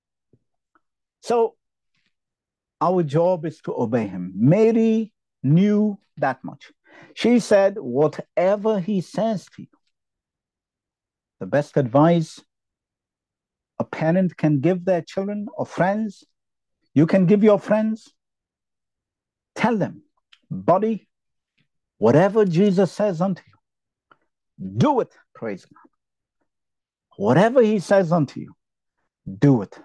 So our job is to obey him. Mary knew that much. She said, whatever he says to you, the best advice a parent can give their children or friends, you can give your friends, tell them, buddy, whatever Jesus says unto you, do it, praise God. Whatever he says unto you, do it.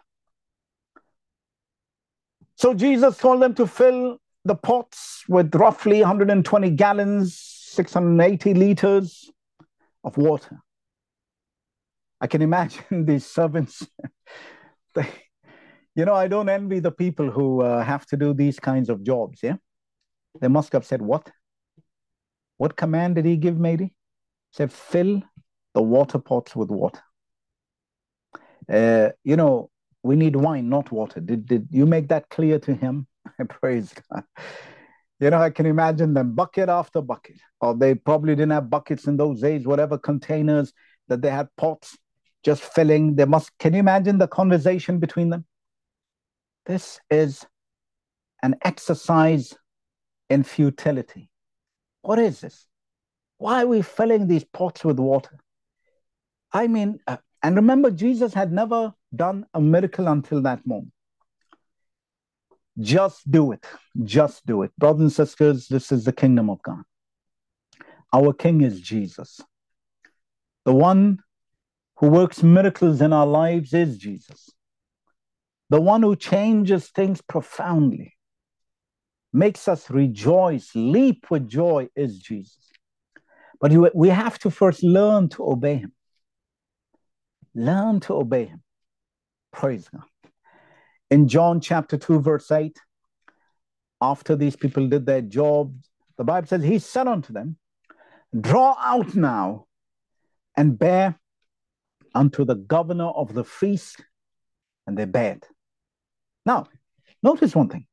So Jesus told them to fill the pots with roughly 120 gallons, 680 liters of water. I can imagine these servants. I don't envy the people who have to do these kinds of jobs, yeah? They must have said, what? What command did he give Mary? He said, fill the water pots with water. We need wine, not water. Did you make that clear to him? Praise God. I can imagine them bucket after bucket. Or they probably didn't have buckets in those days, whatever containers that they had, pots just filling. Can you imagine the conversation between them? This is an exercise in futility. What is this? Why are we filling these pots with water? I mean, and remember, Jesus had never done a miracle until that moment. Just do it. Just do it. Brothers and sisters, this is the kingdom of God. Our King is Jesus. The one who works miracles in our lives is Jesus. The one who changes things profoundly, makes us rejoice, leap with joy is Jesus. But we have to first learn to obey him. Learn to obey him. Praise God. In John chapter 2, verse 8, after these people did their job, the Bible says, he said unto them, draw out now and bear unto the governor of the feast, and they bared. Now, notice one thing.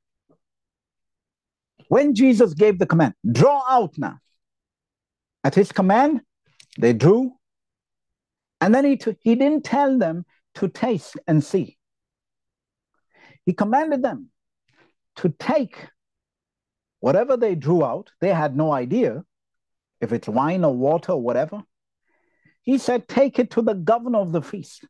When Jesus gave the command, draw out now, at his command, they drew, and then he didn't tell them to taste and see. He commanded them to take whatever they drew out. They had no idea if it's wine or water or whatever. He said, take it to the governor of the feast.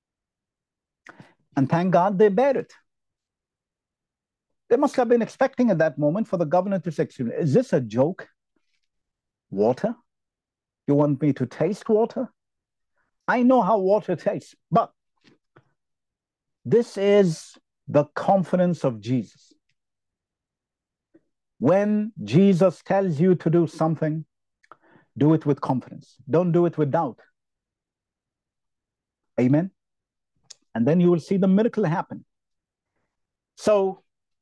And thank God they bared it. They must have been expecting at that moment for the governor to say, is this a joke? Water? You want me to taste water? I know how water tastes, but this is the confidence of Jesus. When Jesus tells you to do something, do it with confidence. Don't do it with doubt. Amen? And then you will see the miracle happen. So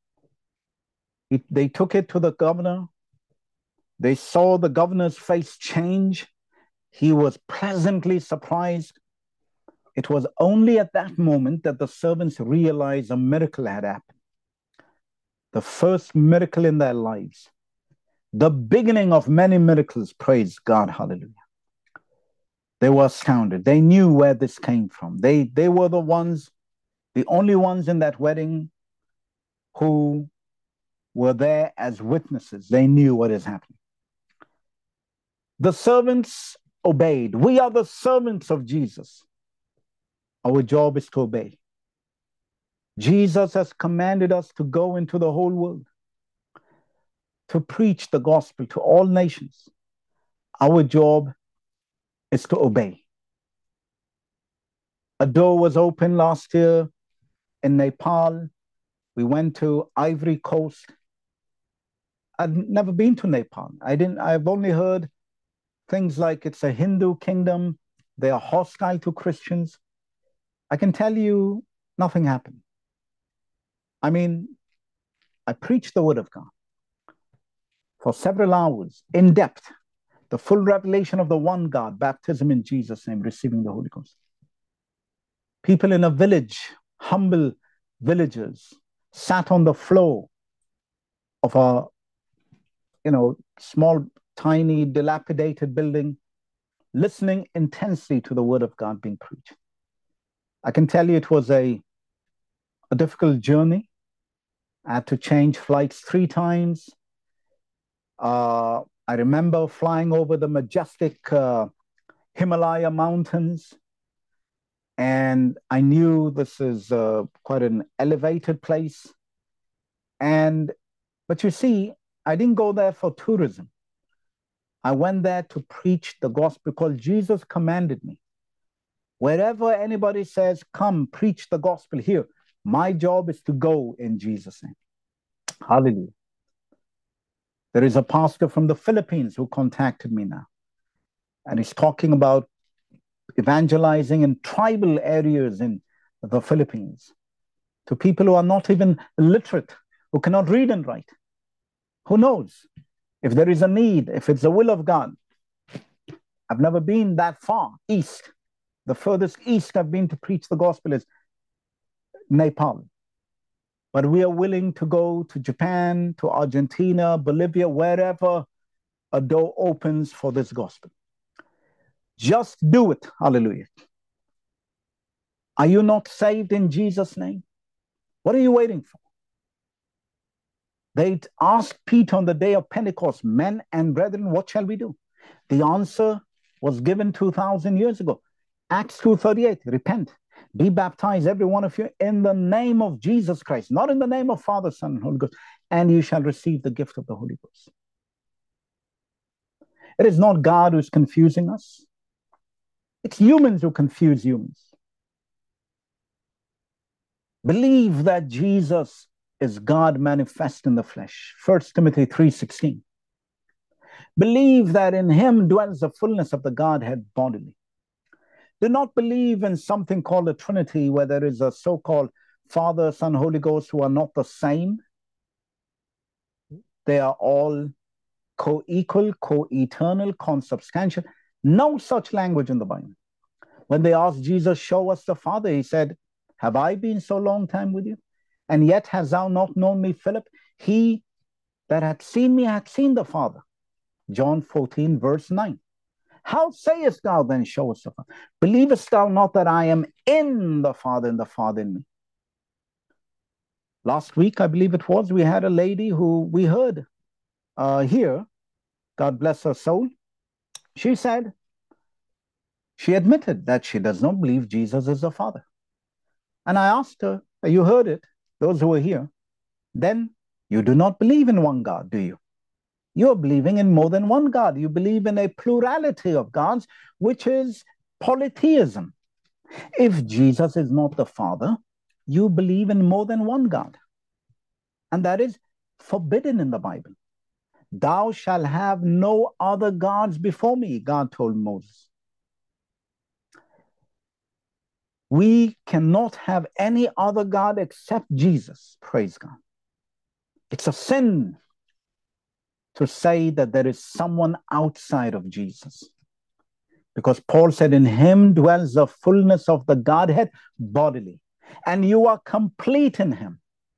they took it to the governor. They saw the governor's face change. He was pleasantly surprised. It was only at that moment that the servants realized a miracle had happened. The first miracle in their lives. The beginning of many miracles, praise God, hallelujah. They were astounded. They knew where this came from. They were the only ones in that wedding who were there as witnesses. They knew what is happening. The servants obeyed. We are the servants of Jesus. Our job is to obey. Jesus has commanded us to go into the whole world, to preach the gospel to all nations. Our job is to obey. A door was opened last year in Nepal. We went to Ivory Coast. I've never been to Nepal. I've only heard things like it's a Hindu kingdom. They are hostile to Christians. I can tell you nothing happened. I mean, I preached the word of God for several hours, in depth, the full revelation of the one God, baptism in Jesus' name, receiving the Holy Ghost. People in a village, humble villagers, sat on the floor of a, small, tiny, dilapidated building, listening intensely to the word of God being preached. I can tell you it was a difficult journey. I had to change flights 3 times. I remember flying over the majestic Himalaya mountains, and I knew this is quite an elevated place. But you see, I didn't go there for tourism. I went there to preach the gospel because Jesus commanded me. Wherever anybody says, come, preach the gospel here, my job is to go in Jesus' name. Hallelujah. There is a pastor from the Philippines who contacted me now, and he's talking about evangelizing in tribal areas in the Philippines to people who are not even literate, who cannot read and write. Who knows? If there is a need, if it's the will of God. I've never been that far east. The furthest east I've been to preach the gospel is Nepal. But we are willing to go to Japan, to Argentina, Bolivia, wherever a door opens for this gospel. Just do it. Hallelujah. Are you not saved in Jesus' name? What are you waiting for? They asked Peter on the day of Pentecost, men and brethren, what shall we do? The answer was given 2,000 years ago. Acts 2:38, repent, be baptized, every one of you, in the name of Jesus Christ, not in the name of Father, Son, and Holy Ghost, and you shall receive the gift of the Holy Ghost. It is not God who's confusing us. It's humans who confuse humans. Believe that Jesus is God manifest in the flesh. 1 Timothy 3:16. Believe that in him dwells the fullness of the Godhead bodily. Do not believe in something called a Trinity, where there is a so-called Father, Son, Holy Ghost who are not the same. They are all co-equal, co-eternal, consubstantial. No such language in the Bible. When they asked Jesus, show us the Father, he said, have I been so long time with you? And yet hast thou not known me, Philip? He that hath seen me hath seen the Father. John 14, verse 9. How sayest thou then, show us the Father? Believest thou not that I am in the Father and the Father in me? Last week, I believe it was, we had a lady who we heard here, God bless her soul. She said, she admitted that she does not believe Jesus is the Father. And I asked her, you heard it, those who were here, then you do not believe in one God, do you? You're believing in more than one God. You believe in a plurality of gods, which is polytheism. If Jesus is not the Father, you believe in more than one God. And that is forbidden in the Bible. Thou shalt have no other gods before me, God told Moses. We cannot have any other God except Jesus. Praise God. It's a sin to say that there is someone outside of Jesus. Because Paul said, in him dwells the fullness of the Godhead bodily. And you are complete in him.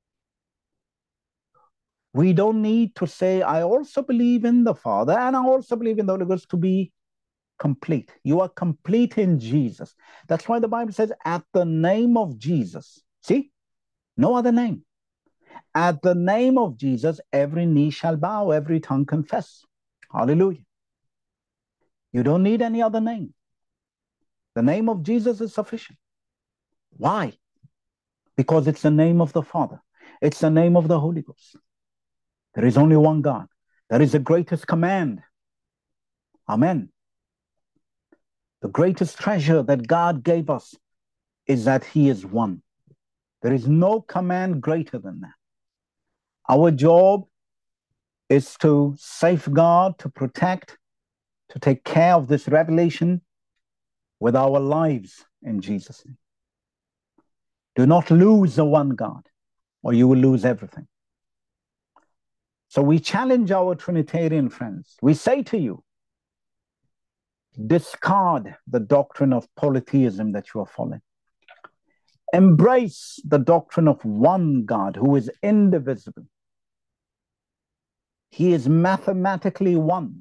We don't need to say, I also believe in the Father and I also believe in the Holy Ghost to be complete. You are complete in Jesus. That's why the Bible says, at the name of Jesus. See? No other name. At the name of Jesus, every knee shall bow, every tongue confess. Hallelujah. You don't need any other name. The name of Jesus is sufficient. Why? Because it's the name of the Father. It's the name of the Holy Ghost. There is only one God. That is the greatest command. Amen. The greatest treasure that God gave us is that He is one. There is no command greater than that. Our job is to safeguard, to protect, to take care of this revelation with our lives in Jesus' name. Do not lose the one God, or you will lose everything. So we challenge our Trinitarian friends. We say to you, discard the doctrine of polytheism that you are following. Embrace the doctrine of one God who is indivisible. He is mathematically one.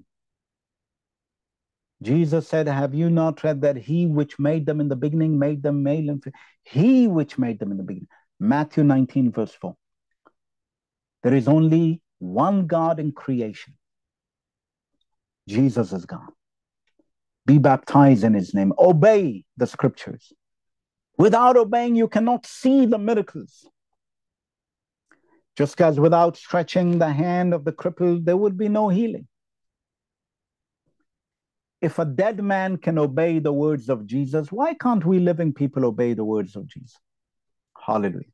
Jesus said, have you not read that he which made them in the beginning made them male and female? He which made them in the beginning. Matthew 19, verse 4. There is only one God in creation. Jesus is God. Be baptized in his name. Obey the scriptures. Without obeying, you cannot see the miracles. Just as without stretching the hand of the crippled, there would be no healing. If a dead man can obey the words of Jesus, why can't we living people obey the words of Jesus? Hallelujah.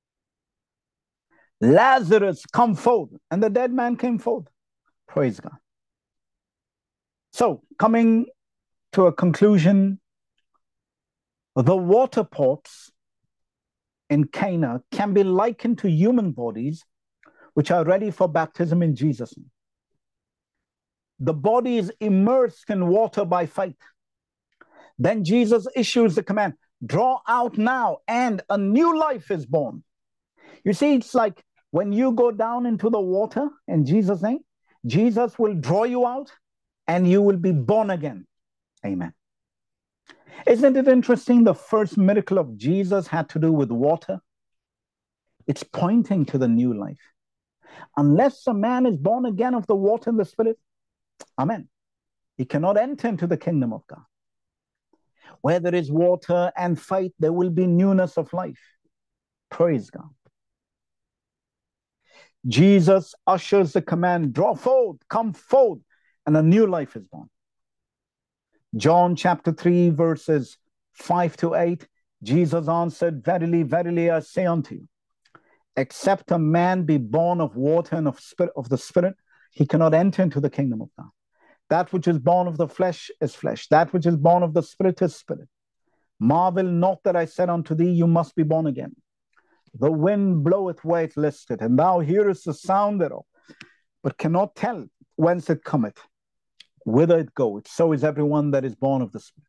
Lazarus, come forth. And the dead man came forth. Praise God. So, coming to a conclusion, the water pots in Cana can be likened to human bodies which are ready for baptism in Jesus' name. The body is immersed in water by faith. Then Jesus issues the command, draw out now, and a new life is born. You see, it's like when you go down into the water in Jesus' name, Jesus will draw you out and you will be born again. Amen. Isn't it interesting? The first miracle of Jesus had to do with water. It's pointing to the new life. Unless a man is born again of the water and the Spirit, amen, he cannot enter into the kingdom of God. Where there is water and faith, there will be newness of life. Praise God. Jesus ushers the command, draw forth, come forth, and a new life is born. John chapter 3, verses 5 to 8, Jesus answered, verily, verily, I say unto you, except a man be born of water and of the Spirit, he cannot enter into the kingdom of God. That which is born of the flesh is flesh. That which is born of the Spirit is spirit. Marvel not that I said unto thee, you must be born again. The wind bloweth where it listeth, and thou hearest the sound thereof, but cannot tell whence it cometh, whither it goeth. So is everyone that is born of the Spirit.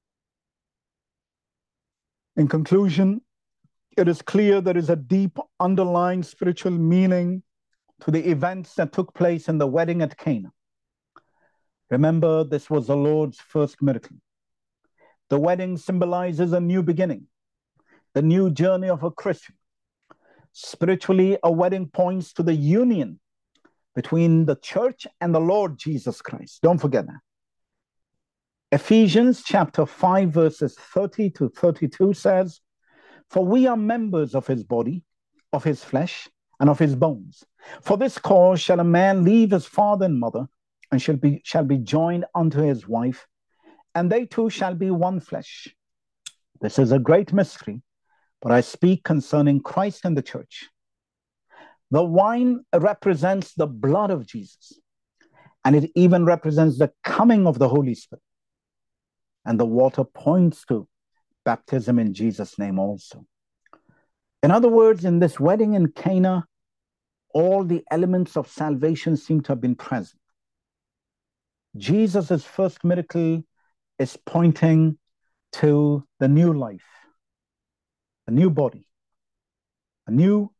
In conclusion, it is clear there is a deep underlying spiritual meaning to the events that took place in the wedding at Cana. Remember, this was the Lord's first miracle. The wedding symbolizes a new beginning, the new journey of a Christian. Spiritually, a wedding points to the union between the church and the Lord Jesus Christ. Don't forget that. Ephesians chapter 5, verses 30 to 32 says, for we are members of his body, of his flesh, and of his bones. For this cause shall a man leave his father and mother, and shall be joined unto his wife, and they two shall be one flesh. This is a great mystery, but I speak concerning Christ and the church. The wine represents the blood of Jesus, and it even represents the coming of the Holy Spirit. And the water points to baptism in Jesus' name also. In other words, in this wedding in Cana, all the elements of salvation seem to have been present. Jesus' first miracle is pointing to the new life, a new body, a new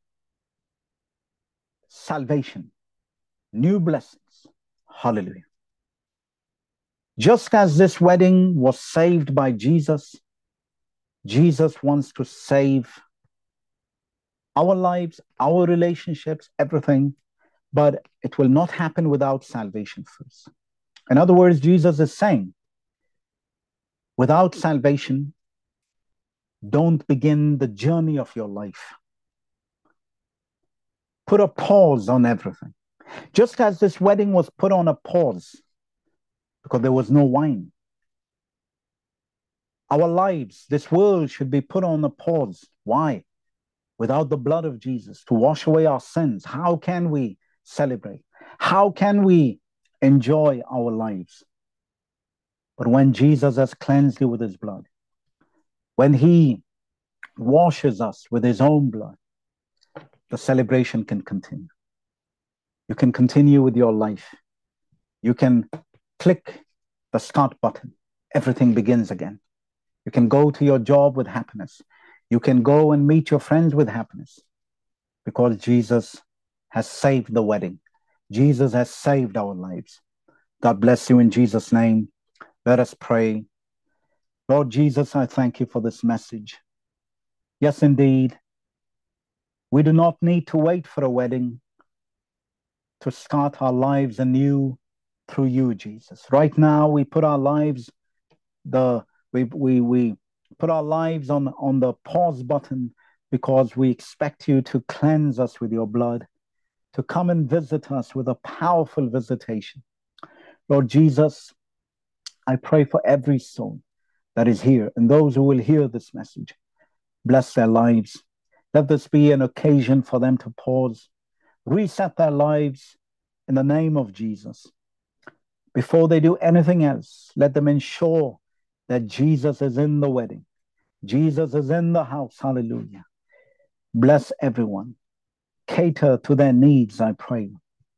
salvation, new blessings. Hallelujah. Just as this wedding was saved by Jesus, Jesus wants to save our lives, our relationships, everything, but it will not happen without salvation first. In other words, Jesus is saying, without salvation, don't begin the journey of your life. Put a pause on everything. Just as this wedding was put on a pause because there was no wine. Our lives, this world should be put on a pause. Why? Without the blood of Jesus to wash away our sins, how can we celebrate? How can we enjoy our lives? But when Jesus has cleansed you with his blood, when he washes us with his own blood, the celebration can continue. You can continue with your life. You can click the start button. Everything begins again. You can go to your job with happiness. You can go and meet your friends with happiness because Jesus has saved the wedding. Jesus has saved our lives. God bless you in Jesus' name. Let us pray. Lord Jesus, I thank you for this message. Yes, indeed, we do not need to wait for a wedding to start our lives anew through you, Jesus. Right now, we put our lives we put our lives on the pause button because we expect you to cleanse us with your blood, to come and visit us with a powerful visitation. Lord Jesus, I pray for every soul that is here and those who will hear this message. Bless their lives. Let this be an occasion for them to pause, reset their lives in the name of Jesus. Before they do anything else, let them ensure that Jesus is in the wedding. Jesus is in the house. Hallelujah. Bless everyone. Cater to their needs, I pray.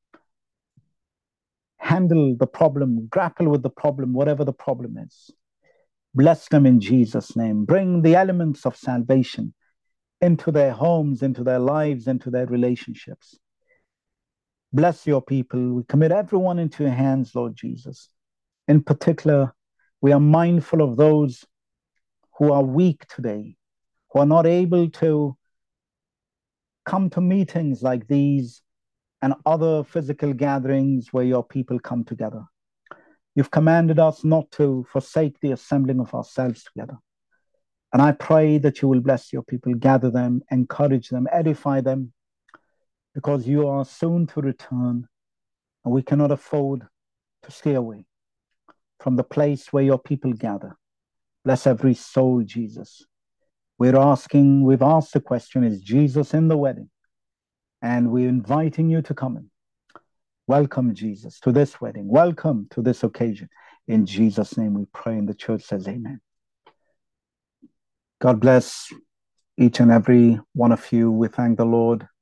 Handle the problem, grapple with the problem, whatever the problem is. Bless them in Jesus' name. Bring the elements of salvation into their homes, into their lives, into their relationships. Bless your people. We commit everyone into your hands, Lord Jesus. In particular, we are mindful of those who are weak today, who are not able to come to meetings like these and other physical gatherings where your people come together. You've commanded us not to forsake the assembling of ourselves together. And I pray that you will bless your people, gather them, encourage them, edify them, because you are soon to return, and we cannot afford to stay away from the place where your people gather. Bless every soul, Jesus. We've asked the question, is Jesus in the wedding? And we're inviting you to come in. Welcome, Jesus, to this wedding. Welcome to this occasion. In Jesus' name we pray, and the church says amen. God bless each and every one of you. We thank the Lord